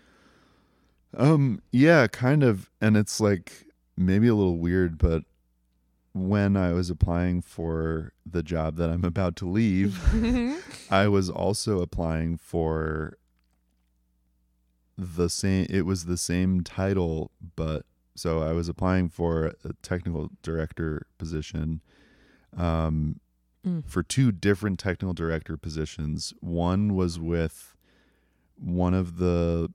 Um, yeah, kind of. And it's like maybe a little weird, but when I was applying for the job that I'm about to leave, I was also applying for the same, it was the same title, but so I was applying for a technical director position, um, Mm. for two different technical director positions. One was with one of the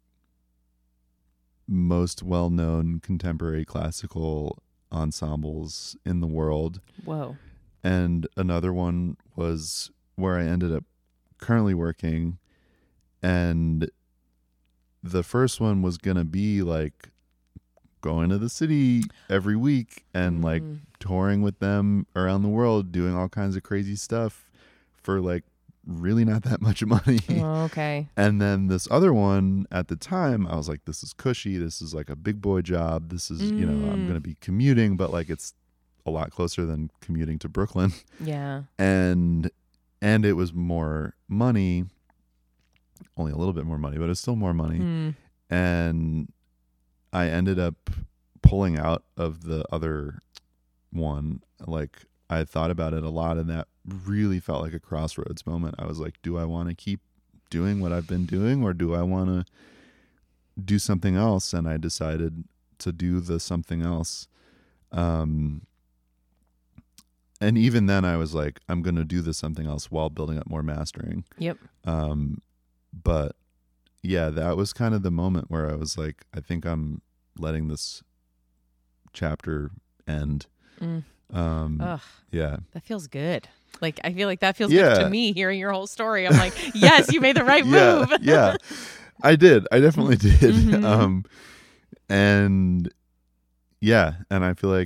most well-known contemporary classical ensembles in the world. Whoa. And another one was where I ended up currently working. And the first one was going to be like going to the city every week and like Mm. touring with them around the world, doing all kinds of crazy stuff for like really not that much money. Oh, okay. And then this other one at the time, I was like, this is cushy. This is like a big boy job. This is, you know, I'm Mm. going to be commuting, but like it's a lot closer than commuting to Brooklyn. Yeah. And, and it was more money, only a little bit more money, but it's still more money. Mm. And I ended up pulling out of the other one. Like I thought about it a lot, and that really felt like a crossroads moment. I was like, do I want to keep doing what I've been doing, or do I want to do something else? And I decided to do the something else. Um, and even then I was like, I'm going to do the something else while building up more mastering. Yep. Um, but yeah, that was kind of the moment where I was like, I think I'm letting this chapter end. Mm. Um, Ugh, yeah. that feels good. Like, I feel like that feels Yeah. good to me hearing your whole story. I'm like, yes, you made the right yeah, move. yeah, I did. I definitely did. Mhm. Um, and yeah, and I feel like,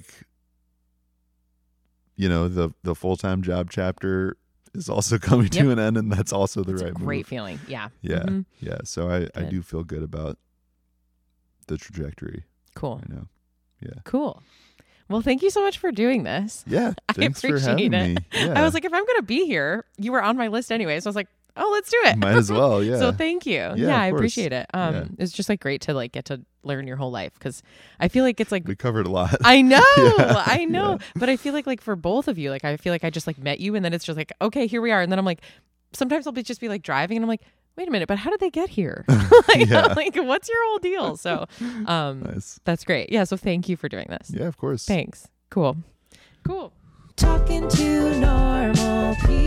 you know, the, the full-time job chapter is also coming to Yep. an end, and that's also the It's right a great move. feeling. Yeah. Yeah. Mhm. Yeah. So I, I Good. do feel good about the trajectory. Cool. I know. Cool. Well, thank you so much for doing this. Yeah. I Thanks for appreciate having it. me. Yeah. I was like, if I'm going to be here, you were on my list anyway. So I was like, oh, let's do it. might as well. Yeah. So thank you. Yeah, of I course. appreciate it. Um, Yeah. It's just like great to like get to learn your whole life, because I feel like it's like we covered a lot. I know, Yeah, I know, yeah. but I feel like like for both of you, like I feel like I just like met you, and then it's just like, okay, here we are, and then I'm like, sometimes I'll be just be like driving, and I'm like, wait a minute, but how did they get here? like, Yeah. like, what's your whole deal? So, um, Nice. that's great. Yeah, so thank you for doing this. Yeah, of course. Thanks. Cool. Cool. Talking to normal people.